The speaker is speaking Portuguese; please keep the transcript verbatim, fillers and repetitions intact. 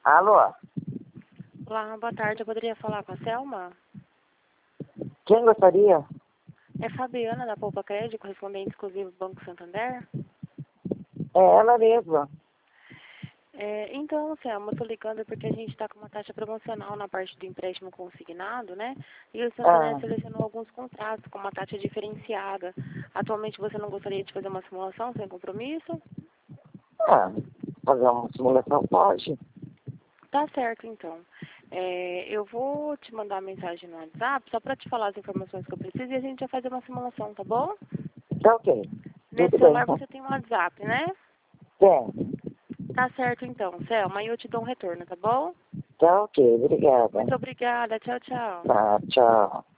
Alô? Olá, boa tarde. Eu poderia falar com a Selma? Quem gostaria? É Fabiana, da Poupa Crédito, correspondente exclusivo do Banco Santander. É ela mesma. É, então, Selma, eu tô ligando porque a gente está com uma taxa promocional na parte do empréstimo consignado, né? E o Santander Ah, selecionou alguns contratos com uma taxa diferenciada. Atualmente você não gostaria de fazer uma simulação sem compromisso? ah, fazer uma simulação pode? Tá certo, então. É, eu vou te mandar uma mensagem no WhatsApp só para te falar as informações que eu preciso e a gente vai fazer uma simulação, tá bom? Tá ok. Nesse Tudo bem, celular tá? você tem um WhatsApp, né? Tem. Tá certo, então, Selma, aí eu te dou um retorno, tá bom? Tá ok, obrigada. Muito obrigada. Tchau, tchau. Tá, tchau.